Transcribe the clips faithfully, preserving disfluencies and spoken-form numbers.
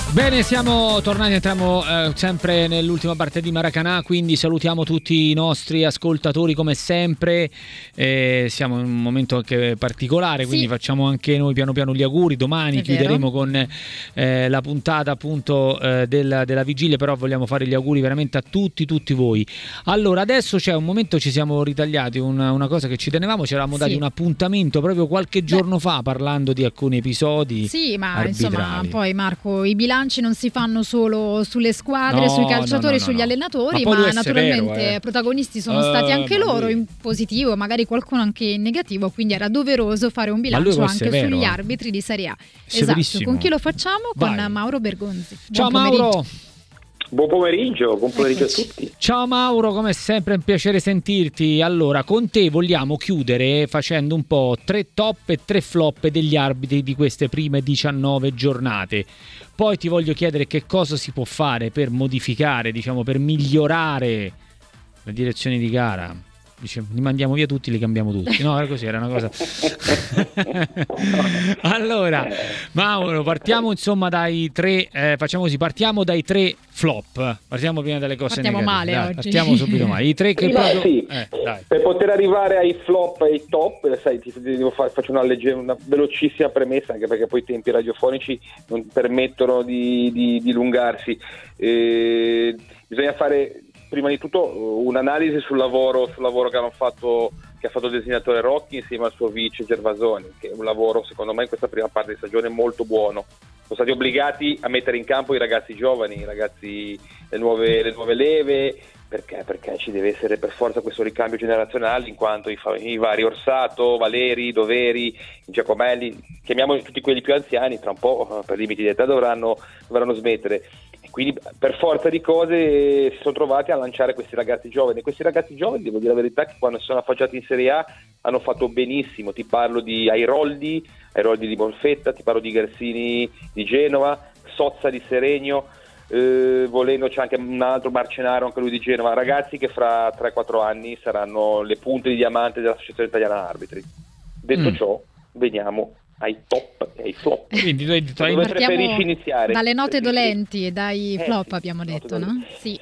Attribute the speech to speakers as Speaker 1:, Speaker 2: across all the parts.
Speaker 1: Bene, siamo tornati, entriamo eh, sempre nell'ultima parte di Maracanã, quindi salutiamo tutti i nostri ascoltatori come sempre, eh, siamo in un momento anche particolare, quindi sì, facciamo anche noi piano piano gli auguri. Domani È chiuderemo vero. con eh, la puntata appunto eh, della, della vigilia, però vogliamo fare gli auguri veramente a tutti, tutti voi. Allora, adesso c'è un momento, ci siamo ritagliati una, una cosa che ci tenevamo, ci eravamo sì. dati un appuntamento proprio qualche giorno Beh. fa parlando di alcuni episodi Sì, ma arbitrali. Insomma,
Speaker 2: poi Marco, i bilanci non si fanno solo sulle squadre, no, sui calciatori, no, no, sugli no. allenatori, ma, ma naturalmente severo, eh. protagonisti sono uh, stati anche loro lui... in positivo, magari qualcuno anche in negativo, quindi era doveroso fare un bilancio anche severo, sugli arbitri di Serie A. Esatto, con chi lo facciamo? Vai. Con Mauro Bergonzi.
Speaker 1: Ciao
Speaker 2: Buon
Speaker 1: Mauro.
Speaker 3: Buon pomeriggio, buon pomeriggio Eccoci. a tutti.
Speaker 1: Ciao Mauro, come sempre è un piacere sentirti. Allora, con te vogliamo chiudere facendo un po' tre top e tre flop degli arbitri di queste prime diciannove giornate. Poi ti voglio chiedere che cosa si può fare per modificare, diciamo, per migliorare le direzioni di gara. Dice, li mandiamo via tutti, li cambiamo tutti. No, era così, era una cosa. Allora, Mauro, partiamo insomma dai tre, eh, facciamo così, partiamo dai tre flop. Partiamo prima dalle cose
Speaker 2: partiamo
Speaker 1: negative.
Speaker 2: male
Speaker 1: dai,
Speaker 2: oggi.
Speaker 1: Partiamo subito male. I tre che
Speaker 3: sì,
Speaker 1: proprio...
Speaker 3: sì.
Speaker 1: Eh, dai.
Speaker 3: Per poter arrivare ai flop e ai top, sai, ti devo fare, faccio una, legge, una velocissima premessa, anche perché poi i tempi radiofonici non permettono di, di, di dilungarsi. Eh, bisogna fare prima di tutto un'analisi sul lavoro, sul lavoro che hanno fatto, che ha fatto il disegnatore Rocchi insieme al suo vice Gervasoni, che è un lavoro secondo me in questa prima parte di stagione molto buono. Sono stati obbligati a mettere in campo i ragazzi giovani, i ragazzi, le nuove, le nuove leve, perché? Perché ci deve essere per forza questo ricambio generazionale, in quanto i, i vari Orsato, Valeri, Doveri, Giacomelli, chiamiamoli tutti quelli più anziani, tra un po' per limiti di età dovranno, dovranno smettere. Quindi per forza di cose si sono trovati a lanciare questi ragazzi giovani. Questi ragazzi giovani, devo dire la verità, che quando si sono affacciati in Serie A hanno fatto benissimo. Ti parlo di Airoldi, Airoldi di Bonfetta, ti parlo di Garsini di Genova, Sozza di Seregno, eh, volendo c'è anche un altro Marcenaro, anche lui di Genova. Ragazzi che fra tre quattro anni saranno le punte di diamante dell'Associazione Italiana Arbitri. Detto mm. ciò, veniamo ai top e ai flop.
Speaker 1: Quindi tu hai detto,
Speaker 2: dove preferisci iniziare? Dalle note dolenti e dai eh, flop, sì, abbiamo detto, no? Sì.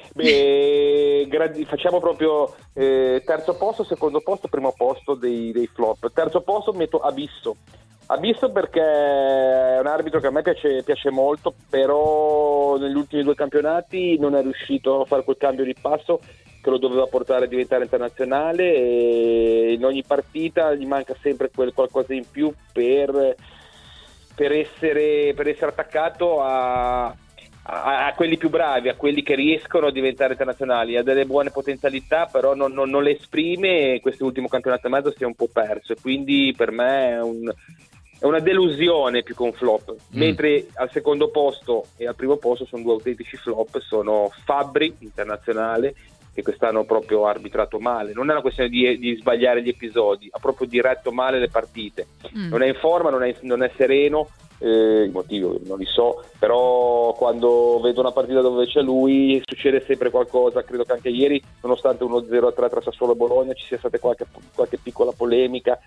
Speaker 3: Beh, gradi- facciamo proprio eh, terzo posto, secondo posto, primo posto dei, dei flop. Terzo posto metto Abisso. Abisso perché è un arbitro che a me piace, piace molto, però negli ultimi due campionati non è riuscito a fare quel cambio di passo che lo doveva portare a diventare internazionale, e in ogni partita gli manca sempre quel qualcosa in più per, per essere per essere attaccato a, a, a quelli più bravi, a quelli che riescono a diventare internazionali. Ha delle buone potenzialità, però non, non, non le esprime, e quest'ultimo campionato e mezzo si è un po' perso, e quindi per me è un È una delusione più che un flop, mm. mentre al secondo posto e al primo posto sono due autentici flop. Sono Fabbri, internazionale, che quest'anno ha proprio arbitrato male. Non è una questione di, di sbagliare gli episodi, ha proprio diretto male le partite. Mm. Non è in forma, non è, non è sereno, eh, i motivi non li so, però quando vedo una partita dove c'è lui succede sempre qualcosa. Credo che anche ieri, nonostante uno zero a tre tra Sassuolo e Bologna, ci sia stata qualche, qualche piccola polemica.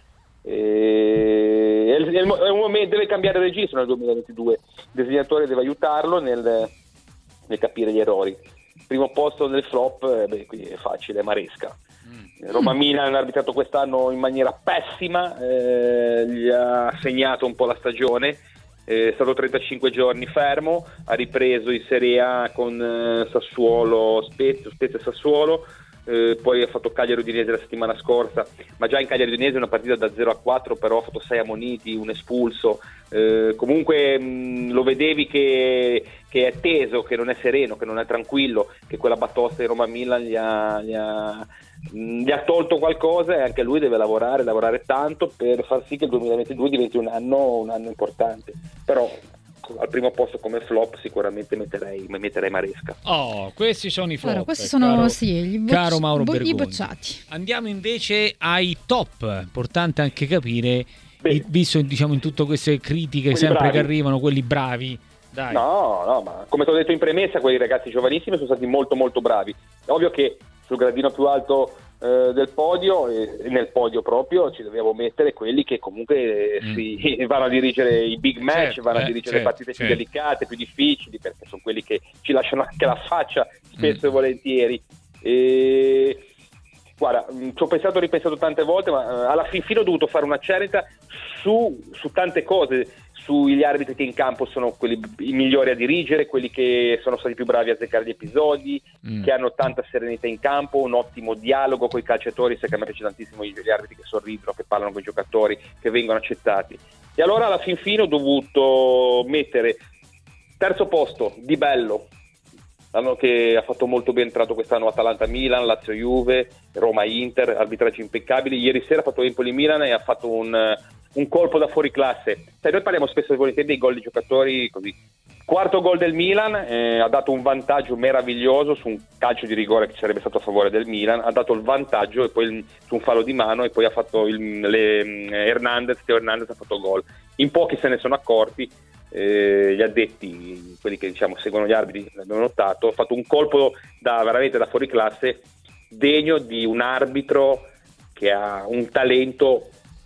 Speaker 3: E è un momento, deve cambiare registro nel duemilaventidue, il disegnatore deve aiutarlo nel, nel capire gli errori. Primo posto nel flop, eh, beh, qui è facile, Maresca. mm. Roma Milan ha arbitrato quest'anno in maniera pessima, eh, gli ha segnato un po' la stagione, eh, è stato trentacinque giorni fermo, ha ripreso in Serie A con eh, Sassuolo, Spezia, Spezia e Sassuolo. Eh, poi ha fatto Cagliari Udinese la settimana scorsa, ma già in Cagliari Udinese una partita da zero a quattro, però ha fatto sei ammoniti, un espulso. Eh, comunque mh, lo vedevi che, che è teso, che non è sereno, che non è tranquillo, che quella batosta di Roma Milan gli ha, gli ha, mh, gli ha tolto qualcosa, e anche lui deve lavorare, lavorare tanto per far sì che il duemilaventidue diventi un anno, un anno importante. Però al primo posto come flop sicuramente metterei, metterei Maresca.
Speaker 1: Oh, questi sono i flop.
Speaker 2: Allora, questi sono
Speaker 1: caro,
Speaker 2: sì, gli bocci,
Speaker 1: caro Mauro
Speaker 2: bo-
Speaker 1: Bergonzi.
Speaker 2: i bocciati.
Speaker 1: Andiamo invece ai top. Importante anche capire,
Speaker 3: Beh,
Speaker 1: visto diciamo in tutte queste critiche
Speaker 3: quelli
Speaker 1: sempre
Speaker 3: bravi.
Speaker 1: che arrivano, quelli bravi. Dai.
Speaker 3: No, no, ma come ti ho detto in premessa, quei ragazzi giovanissimi sono stati molto molto bravi. È ovvio che sul gradino più alto eh, del podio, e nel podio proprio ci dobbiamo mettere quelli che comunque mm. si vanno a dirigere i big match, certo, vanno eh, a dirigere certo, le partite certo. più delicate, più difficili, perché sono quelli che ci lasciano anche la faccia spesso mm. e volentieri. E guarda, ci ho pensato e ripensato tante volte, ma alla fin fine ho dovuto fare una scelta su, su tante cose, sugli arbitri che in campo sono quelli i migliori a dirigere, quelli che sono stati più bravi a azzeccare gli episodi, mm. che hanno tanta serenità in campo, un ottimo dialogo con i calciatori, sai che a me piace tantissimo gli arbitri che sorridono, che parlano con i giocatori, che vengono accettati. E allora alla fin fine ho dovuto mettere terzo posto Di Bello, che ha fatto molto ben entrato quest'anno Atalanta-Milan, Lazio-Juve, Roma-Inter, arbitraggi impeccabili. Ieri sera ha fatto Empoli-Milan e ha fatto un, un colpo da fuori classe. Sai, noi parliamo spesso e volentieri dei gol di giocatori così. Quarto gol del Milan, eh, ha dato un vantaggio meraviglioso su un calcio di rigore che sarebbe stato a favore del Milan, ha dato il vantaggio e poi il, su un fallo di mano, e poi ha fatto il, le, Hernandez, Teo Hernandez ha fatto gol. In pochi se ne sono accorti. Eh, gli addetti, quelli che diciamo seguono gli arbitri, l'abbiamo notato, ha fatto un colpo da veramente da fuori classe, degno di un arbitro che ha un talento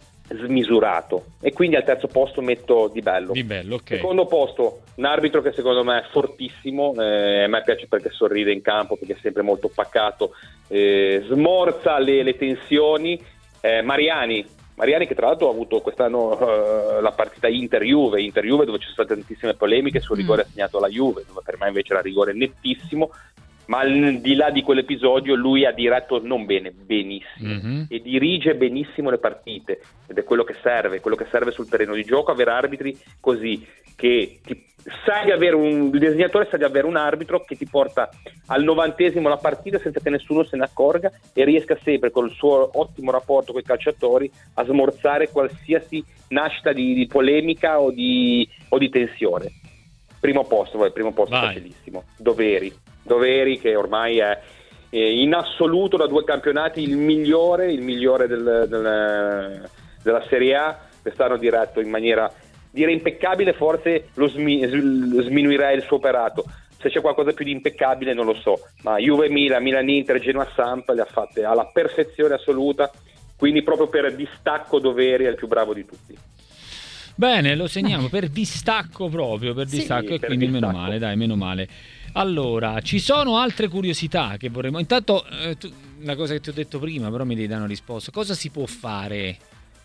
Speaker 3: smisurato. E quindi al terzo posto metto Di Bello.
Speaker 1: Di Bello, okay.
Speaker 3: Secondo posto un arbitro che secondo me è fortissimo, eh, a me piace perché sorride in campo, perché è sempre molto pacato, eh, smorza le, le tensioni, eh, Mariani Mariani che tra l'altro ha avuto quest'anno uh, la partita Inter-Juve, Inter-Juve dove ci sono state tantissime polemiche sul rigore mm. assegnato alla Juve, dove per me invece era rigore nettissimo, ma al di là di quell'episodio lui ha diretto non bene, benissimo, mm-hmm. e dirige benissimo le partite, ed è quello che serve, quello che serve sul terreno di gioco, avere arbitri così, che ti, sai di avere un il disegnatore sa di avere un arbitro che ti porta al novantesimo la partita senza che nessuno se ne accorga e riesca sempre con il suo ottimo rapporto con i calciatori a smorzare qualsiasi nascita di, di polemica o di, o di tensione. Primo posto, vai, primo posto facilissimo. Doveri, Doveri che ormai è, è in assoluto da due campionati il migliore, il migliore del, del, della Serie A, quest'anno diretto in maniera dire impeccabile, forse lo smi- sminuirei il suo operato. Se c'è qualcosa più di impeccabile non lo so, ma Juve Milan, Milan Inter, Genoa Samp le ha fatte alla perfezione assoluta, quindi proprio per distacco Doveri è il più bravo di tutti.
Speaker 1: Bene, lo segniamo per distacco proprio, per distacco, sì, e per quindi distacco. Meno male, dai, meno male. Allora, ci sono altre curiosità che vorremmo... Intanto, eh, tu, una cosa che ti ho detto prima, però mi devi dare una risposta. Cosa si può fare?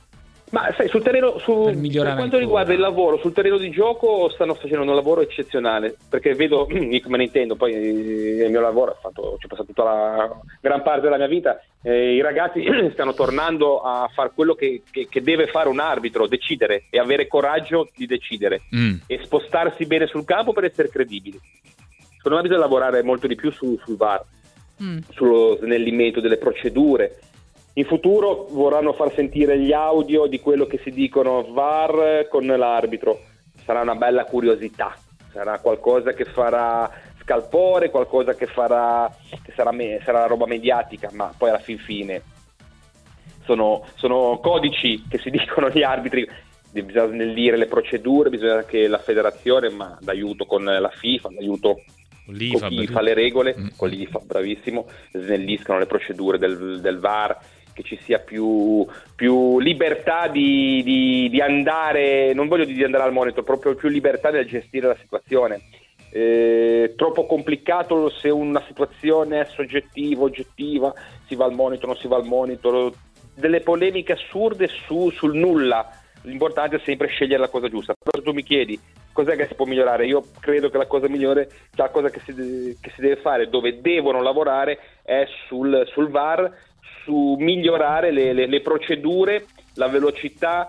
Speaker 3: Ma sai, sul terreno, su, per, per quanto ancora. riguarda il lavoro, sul terreno di gioco stanno facendo un lavoro eccezionale, perché vedo, io me ne intendo, poi il mio lavoro, ho fatto, ci ho passato tutta la gran parte della mia vita, eh, i ragazzi stanno tornando a fare quello che, che, che deve fare un arbitro, decidere e avere coraggio di decidere mm. e spostarsi bene sul campo per essere credibili. Secondo me bisogna lavorare molto di più su, sul V A R, mm. sullo snellimento delle procedure. In futuro vorranno far sentire gli audio di quello che si dicono V A R con l'arbitro. Sarà una bella curiosità, sarà qualcosa che farà scalpore, qualcosa che farà che sarà, me, sarà roba mediatica, ma poi alla fin fine sono, sono codici che si dicono gli arbitri. Bisogna snellire le procedure, bisogna che la federazione, ma d'aiuto con la FIFA, d'aiuto con chi fa le regole, mm. con l'I F A, bravissimo, snelliscano le procedure del, del V A R, che ci sia più, più libertà di, di, di andare, non voglio dire di andare al monitor, proprio più libertà nel gestire la situazione. Eh, troppo complicato se una situazione è soggettiva, oggettiva, si va al monitor, non si va al monitor, delle polemiche assurde su, sul nulla. L'importante è sempre scegliere la cosa giusta. Però se tu mi chiedi cos'è che si può migliorare, io credo che la cosa migliore, la cosa che si, deve, che si deve fare, dove devono lavorare, è sul, sul V A R, su migliorare le, le, le procedure, la velocità.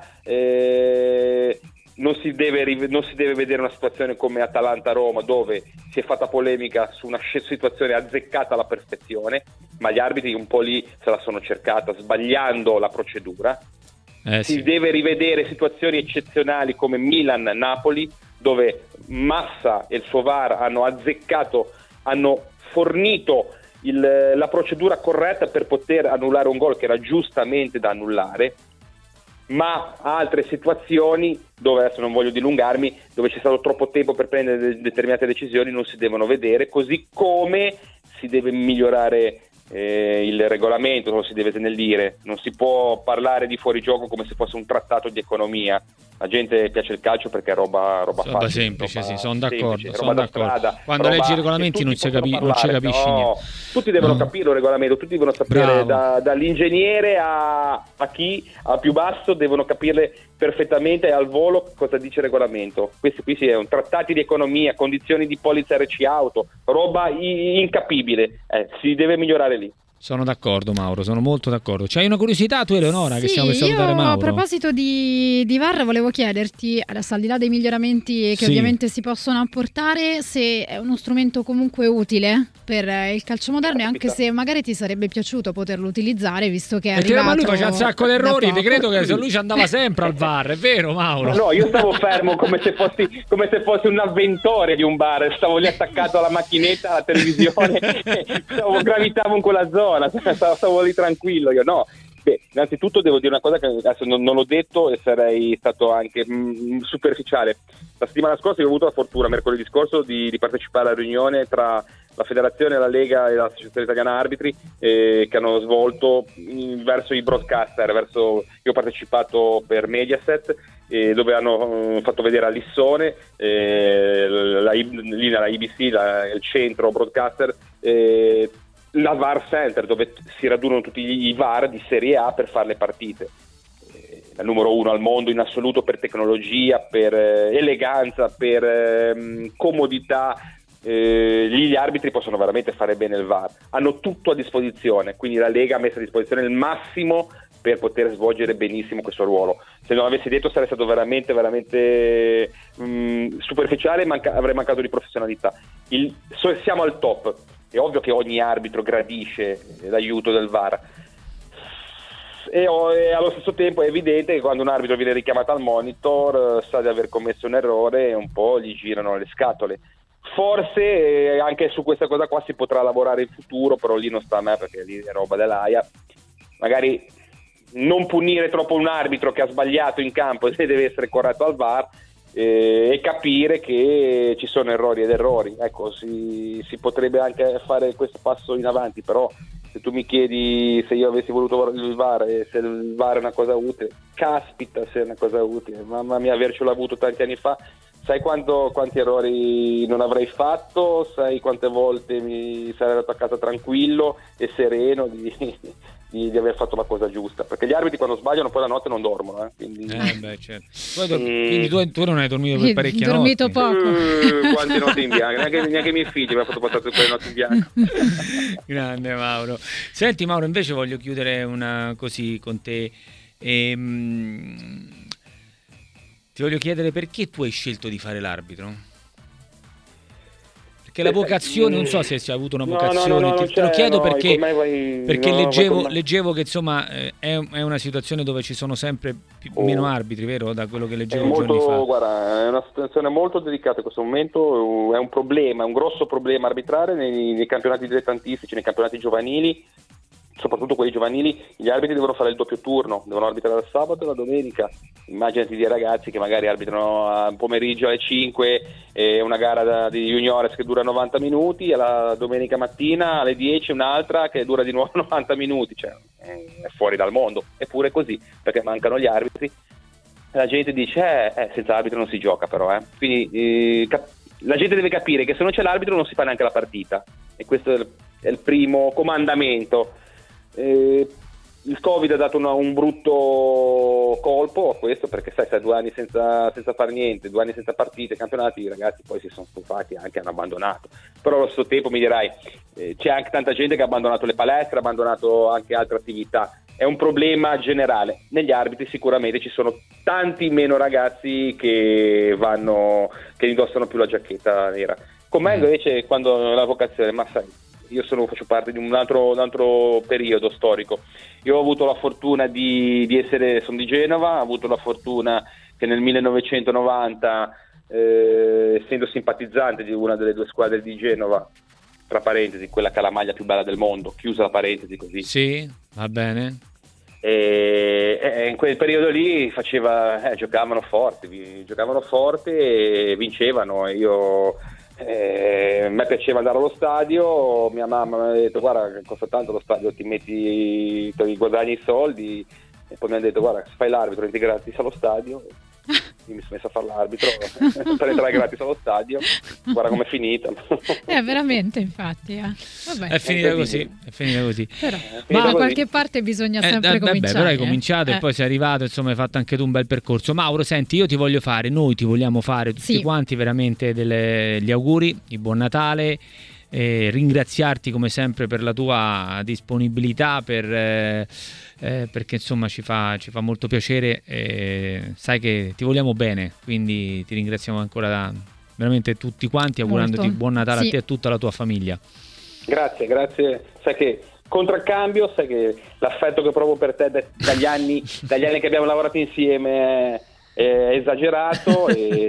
Speaker 3: Eh, non si deve non si deve vedere una situazione come Atalanta-Roma, dove si è fatta polemica su una situazione azzeccata alla perfezione, ma gli arbitri un po' lì se la sono cercata sbagliando la procedura. Eh, si sì. deve rivedere situazioni eccezionali come Milan-Napoli, dove Massa e il suo V A R hanno azzeccato, hanno fornito il, la procedura corretta per poter annullare un gol che era giustamente da annullare, ma altre situazioni dove, adesso non voglio dilungarmi, dove c'è stato troppo tempo per prendere determinate decisioni non si devono vedere, così come si deve migliorare eh, il regolamento lo si deve snellire, non si può parlare di fuorigioco come se fosse un trattato di economia. La gente piace il calcio perché è roba, roba,
Speaker 1: roba
Speaker 3: facile,
Speaker 1: semplice,
Speaker 3: roba
Speaker 1: sì, sono d'accordo,
Speaker 3: semplice,
Speaker 1: sono
Speaker 3: roba
Speaker 1: d'accordo.
Speaker 3: Strada,
Speaker 1: Quando
Speaker 3: roba
Speaker 1: leggi i regolamenti non, capi- non ci capisci
Speaker 3: no,
Speaker 1: niente.
Speaker 3: Tutti devono
Speaker 1: no.
Speaker 3: capire il regolamento, tutti devono sapere, da, dall'ingegnere a, a chi, al più basso, devono capirle perfettamente al volo cosa dice il regolamento. Questi qui sono trattati di economia, condizioni di polizza R C auto, roba incapibile, eh, si deve migliorare lì.
Speaker 1: Sono d'accordo, Mauro, sono molto d'accordo. C'hai una curiosità tu, Eleonora, sì, che stiamo per salutare Mauro?
Speaker 2: A proposito di, di V A R volevo chiederti, adesso al di là dei miglioramenti che sì. ovviamente si possono apportare, se è uno strumento comunque utile per il calcio moderno, e anche se magari ti sarebbe piaciuto poterlo utilizzare, visto che è
Speaker 1: Perché
Speaker 2: arrivato...
Speaker 1: ma lui faceva un sacco di errori, ti credo che lui ci andava sempre al V A R, è vero, Mauro?
Speaker 3: Ma no, io stavo fermo come se fossi, come se fossi un avventore di un bar, stavo lì attaccato alla macchinetta, alla televisione, stavo, gravitavo in quella zona. Stavo, stavo lì tranquillo, io no. Beh, innanzitutto devo dire una cosa che adesso non, non l'ho detto e sarei stato anche mh, superficiale. La settimana scorsa io ho avuto la fortuna, mercoledì scorso, di, di partecipare alla riunione tra la federazione, la Lega e l'Associazione Italiana Arbitri eh, che hanno svolto mh, verso i broadcaster, verso, io ho partecipato per Mediaset eh, dove hanno uh, fatto vedere a Lissone eh, la, lì nella I B C, la, il centro broadcaster, eh, la V A R Center, dove si radunano tutti i V A R di Serie A per fare le partite. Eh, la numero uno al mondo in assoluto per tecnologia, per eh, eleganza, per eh, comodità. Eh, lì gli arbitri possono veramente fare bene il V A R. Hanno tutto a disposizione, quindi la Lega ha messo a disposizione il massimo per poter svolgere benissimo questo ruolo. Se non avessi detto sarei stato veramente veramente mh, superficiale e manca- avrei mancato di professionalità. Il, so, siamo al top. È ovvio che ogni arbitro gradisce l'aiuto del V A R e, e allo stesso tempo è evidente che quando un arbitro viene richiamato al monitor sa di aver commesso un errore e un po' gli girano le scatole. Forse eh, anche su questa cosa qua si potrà lavorare in futuro, però lì non sta a me perché lì è roba dell'A I A. Magari non punire troppo un arbitro che ha sbagliato in campo e deve essere corretto al V A R, e capire che ci sono errori ed errori. Ecco, si, si potrebbe anche fare questo passo in avanti, però se tu mi chiedi se io avessi voluto il V A R e se il V A R è una cosa utile, caspita se è una cosa utile, mamma mia, avercelo avuto tanti anni fa, sai quanto, quanti errori non avrei fatto, sai quante volte mi sarei andato a casa tranquillo e sereno di, di, di aver fatto la cosa giusta, perché gli arbitri quando sbagliano poi la notte non dormono, eh, quindi...
Speaker 1: Eh beh, certo. Poi, e... quindi tu, tu non hai dormito per parecchie
Speaker 2: notti? Dormito
Speaker 1: notti.
Speaker 2: poco.
Speaker 3: Uh, quante notti in bianco, neanche, neanche i miei figli mi hanno fatto passare tutte quelle notti in bianco.
Speaker 1: Grande Mauro. Senti Mauro, invece voglio chiudere una così con te. Ehm, ti voglio chiedere perché tu hai scelto di fare l'arbitro? Perché la vocazione, non so se hai avuto una vocazione,
Speaker 3: no, no, no,
Speaker 1: ti, te lo chiedo
Speaker 3: no,
Speaker 1: perché,
Speaker 3: vai,
Speaker 1: perché
Speaker 3: no,
Speaker 1: leggevo, leggevo che insomma eh, è, è una situazione dove ci sono sempre più, oh. meno arbitri, vero? Da quello che leggevo
Speaker 3: molto,
Speaker 1: giorni fa.
Speaker 3: Guarda, è una situazione molto delicata in questo momento, è un problema, è un grosso problema arbitrare nei, nei campionati dilettantistici, nei campionati giovanili, soprattutto quelli giovanili. Gli arbitri devono fare il doppio turno, devono arbitrare il sabato e la domenica. Immaginati dei ragazzi che magari arbitrano a pomeriggio alle cinque e una gara da, di juniores che dura novanta minuti, e la domenica mattina alle dieci un'altra che dura di nuovo novanta minuti, cioè è fuori dal mondo. Eppure è così, perché mancano gli arbitri. La gente dice eh, eh, senza arbitro non si gioca, però eh. quindi eh, cap- la gente deve capire che se non c'è l'arbitro non si fa neanche la partita, e questo è il, è il primo comandamento. Eh, il Covid ha dato una, un brutto colpo a questo, perché sai, sai due anni senza, senza fare niente, due anni senza partite, campionati, i ragazzi poi si sono stufati, anche hanno abbandonato. Però allo stesso tempo mi dirai eh, c'è anche tanta gente che ha abbandonato le palestre, ha abbandonato anche altre attività. È un problema generale. Negli arbitri sicuramente ci sono tanti meno ragazzi che vanno, che indossano più la giacchetta nera. Con me invece, quando la vocazione, ma sai, io sono, faccio parte di un altro, un altro periodo storico. Io ho avuto la fortuna di, di essere, sono di Genova, ho avuto la fortuna che nel millenovecentonovanta, eh, essendo simpatizzante di una delle due squadre di Genova, tra parentesi, quella che ha la maglia più bella del mondo, chiusa la parentesi così.
Speaker 1: Sì, va bene.
Speaker 3: E, e in quel periodo lì faceva, eh, giocavano forte, giocavano forte e vincevano, e io Eh, a me piaceva andare allo stadio, mia mamma mi ha detto guarda che costa tanto lo stadio, ti metti, ti guadagni i soldi, e poi mi ha detto guarda se fai l'arbitro entri gratis allo stadio. Io mi sono messo a fare l'arbitro per entrare gratis allo stadio, guarda com'è finita.
Speaker 2: È eh, veramente, infatti eh. Vabbè.
Speaker 1: È finita così, è finita così.
Speaker 2: Però, ma da qualche parte bisogna
Speaker 1: eh,
Speaker 2: sempre
Speaker 1: eh,
Speaker 2: cominciare.
Speaker 1: Vabbè, però hai cominciato
Speaker 2: eh.
Speaker 1: e poi sei arrivato, insomma hai fatto anche tu un bel percorso. Mauro, senti, io ti voglio fare, noi ti vogliamo fare tutti
Speaker 2: sì.
Speaker 1: quanti veramente delle, gli auguri di buon Natale. Eh, ringraziarti come sempre per la tua disponibilità, per, eh, eh, perché insomma ci fa, ci fa molto piacere, eh, sai che ti vogliamo bene, quindi ti ringraziamo ancora da, veramente tutti quanti, augurandoti molto. Buon Natale sì. a te e a tutta la tua famiglia. Grazie,
Speaker 3: grazie, sai che contraccambio, sai che l'affetto che provo per te dagli anni, dagli anni che abbiamo lavorato insieme è esagerato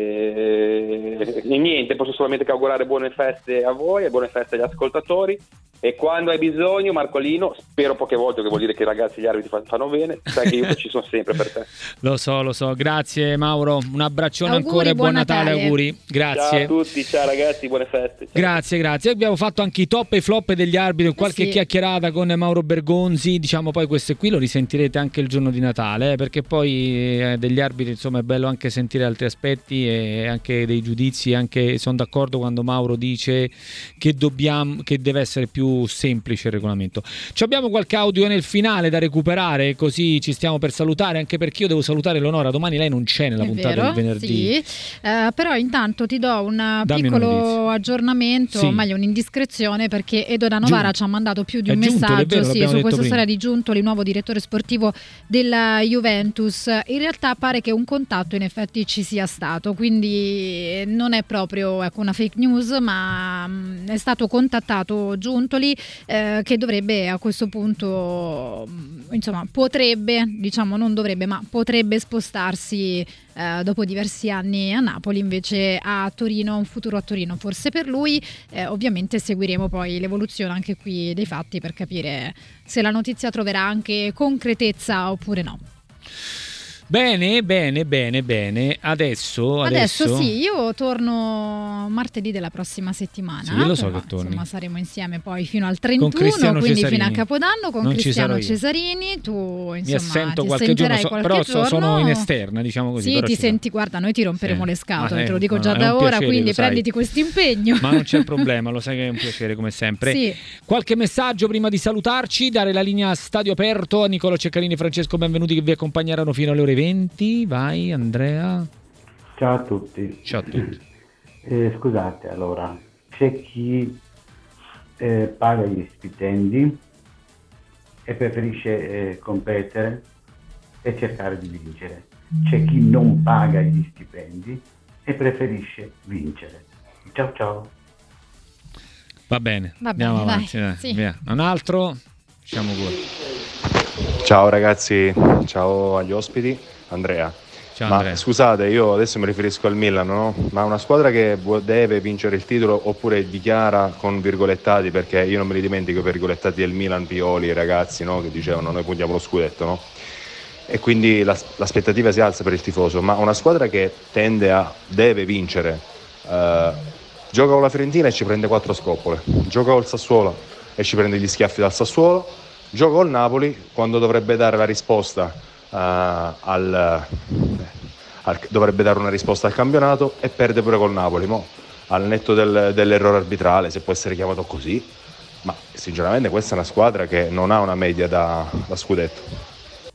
Speaker 3: e, e niente, posso solamente che augurare buone feste a voi e buone feste agli ascoltatori, e quando hai bisogno, Marcolino, spero poche volte, che vuol dire che i ragazzi e gli arbitri fanno bene, sai che io ci sono sempre per te.
Speaker 1: Lo so, lo so, grazie Mauro, un abbraccione
Speaker 2: auguri,
Speaker 1: ancora e buon, buon
Speaker 2: Natale.
Speaker 1: Natale, auguri, grazie.
Speaker 3: Ciao a tutti, ciao ragazzi, buone feste. Ciao.
Speaker 1: Grazie, grazie. Abbiamo fatto anche i top e i flop degli arbitri, qualche eh sì. chiacchierata con Mauro Bergonzi, diciamo poi queste qui lo risentirete anche il giorno di Natale, eh, perché poi eh, degli arbitri insomma è bello anche sentire altri aspetti e anche dei giudizi, anche sono d'accordo quando Mauro dice che dobbiamo, che deve essere più semplice il regolamento. Ci abbiamo qualche audio nel finale da recuperare, così ci stiamo per salutare, anche perché io devo salutare Eleonora, domani lei non c'è nella
Speaker 2: è
Speaker 1: puntata
Speaker 2: vero,
Speaker 1: del venerdì.
Speaker 2: Sì. Uh, però intanto ti do un
Speaker 1: Dammi
Speaker 2: piccolo aggiornamento,
Speaker 1: sì.
Speaker 2: meglio un'indiscrezione, perché Edo da Novara Giun- ci ha mandato più di un
Speaker 1: Giuntoli,
Speaker 2: messaggio
Speaker 1: vero,
Speaker 2: sì, su questa
Speaker 1: prima.
Speaker 2: storia di Giuntoli, nuovo direttore sportivo della Juventus. In realtà pare che un contatto in effetti ci sia stato, quindi non è proprio ecco, una fake news, ma mh, è stato contattato Giuntoli eh, che dovrebbe a questo punto insomma potrebbe, diciamo non dovrebbe, ma potrebbe spostarsi eh, dopo diversi anni a Napoli, invece a Torino, un futuro a Torino forse per lui. Eh, ovviamente seguiremo poi l'evoluzione anche qui dei fatti per capire se la notizia troverà anche concretezza oppure no.
Speaker 1: Bene, bene, bene, bene. Adesso,
Speaker 2: adesso,
Speaker 1: adesso
Speaker 2: sì, io torno martedì della prossima settimana.
Speaker 1: Sì, io lo so che torni.
Speaker 2: Insomma, saremo insieme poi fino al trentuno,
Speaker 1: con Cristiano
Speaker 2: quindi
Speaker 1: Cesarini.
Speaker 2: fino a Capodanno con
Speaker 1: non
Speaker 2: Cristiano Cesarini. Tu insomma
Speaker 1: mi assento
Speaker 2: ti
Speaker 1: qualche giorno, so,
Speaker 2: qualche
Speaker 1: però
Speaker 2: giorno.
Speaker 1: sono in esterna, diciamo così.
Speaker 2: Sì,
Speaker 1: però
Speaker 2: ti
Speaker 1: ci
Speaker 2: senti,
Speaker 1: sono.
Speaker 2: guarda, noi ti romperemo
Speaker 1: sì.
Speaker 2: le scatole,
Speaker 1: Ma
Speaker 2: te lo dico
Speaker 1: no,
Speaker 2: già
Speaker 1: no,
Speaker 2: da ora,
Speaker 1: piacere,
Speaker 2: quindi prenditi questo impegno.
Speaker 1: Ma non c'è problema, lo sai che è un piacere come sempre.
Speaker 2: Sì.
Speaker 1: Qualche messaggio prima di salutarci, dare la linea a Stadio Aperto a Nicola Ceccarini e Francesco Benvenuti che vi accompagneranno fino alle ore venti. Vai Andrea.
Speaker 4: Ciao a tutti.
Speaker 1: Ciao a tutti.
Speaker 4: Eh, scusate, allora, c'è chi eh, paga gli stipendi e preferisce eh, competere e cercare di vincere. C'è chi non paga gli stipendi e preferisce vincere. Ciao ciao.
Speaker 1: Va bene,
Speaker 2: Va
Speaker 1: andiamo
Speaker 2: bene,
Speaker 1: avanti.
Speaker 2: dai,
Speaker 1: Dai,
Speaker 2: sì.
Speaker 1: via. Un altro? Diciamo pure.
Speaker 5: Ciao ragazzi, ciao agli ospiti. Andrea.
Speaker 1: Ciao,
Speaker 5: Ma
Speaker 1: Andrea.
Speaker 5: scusate, io adesso mi riferisco al Milan, no? Ma una squadra che deve vincere il titolo oppure dichiara con virgolettati, perché io non me li dimentico i virgolettati del Milan, Pioli, i ragazzi, no? Che dicevano noi puntiamo lo scudetto, no? E quindi la, l'aspettativa si alza per il tifoso, ma una squadra che tende a deve vincere eh, gioca con la Fiorentina e ci prende quattro scoppole, gioca col Sassuolo e ci prende gli schiaffi dal Sassuolo, gioca col Napoli quando dovrebbe dare la risposta uh, al, al dovrebbe dare una risposta al campionato e perde pure col Napoli. Mo, al netto del, dell'errore arbitrale, se può essere chiamato così, ma sinceramente questa è una squadra che non ha una media da, da scudetto.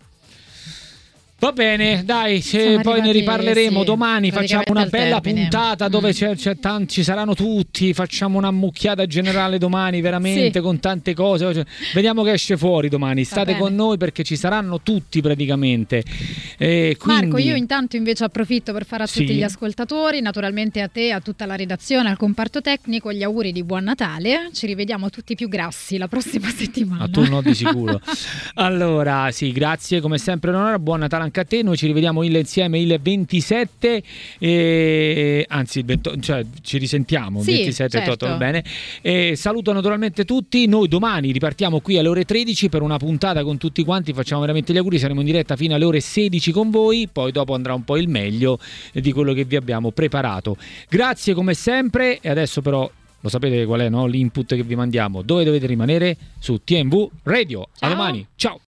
Speaker 1: Va bene, dai, se poi ne riparleremo
Speaker 2: sì,
Speaker 1: domani, facciamo una bella
Speaker 2: termine.
Speaker 1: puntata dove
Speaker 2: mm.
Speaker 1: c'è, c'è tanti, ci saranno tutti, facciamo una mucchiata generale domani veramente, sì, con tante cose, cioè, vediamo che esce fuori domani, state con noi perché ci saranno tutti praticamente. E quindi...
Speaker 2: Marco, io intanto invece approfitto per fare a tutti
Speaker 1: sì.
Speaker 2: gli ascoltatori, naturalmente a te, a tutta la redazione, al comparto tecnico, gli auguri di buon Natale, ci rivediamo tutti più grassi la prossima settimana.
Speaker 1: A tu no di sicuro. Allora, sì, grazie come sempre Eleonora, buon Natale anche a te. Noi ci rivediamo il, insieme il ventisette, e, anzi il venti, cioè, ci risentiamo
Speaker 2: sì,
Speaker 1: il ventisette,
Speaker 2: certo.
Speaker 1: ventotto, va bene. E saluto naturalmente tutti. Noi domani ripartiamo qui alle ore tredici per una puntata con tutti quanti, facciamo veramente gli auguri, saremo in diretta fino alle ore sedici con voi, poi dopo andrà un po' il meglio di quello che vi abbiamo preparato. Grazie come sempre, e adesso però lo sapete qual è, no? L'input che vi mandiamo, dove dovete rimanere? Su T M V Radio.
Speaker 2: Ciao.
Speaker 1: A domani, ciao.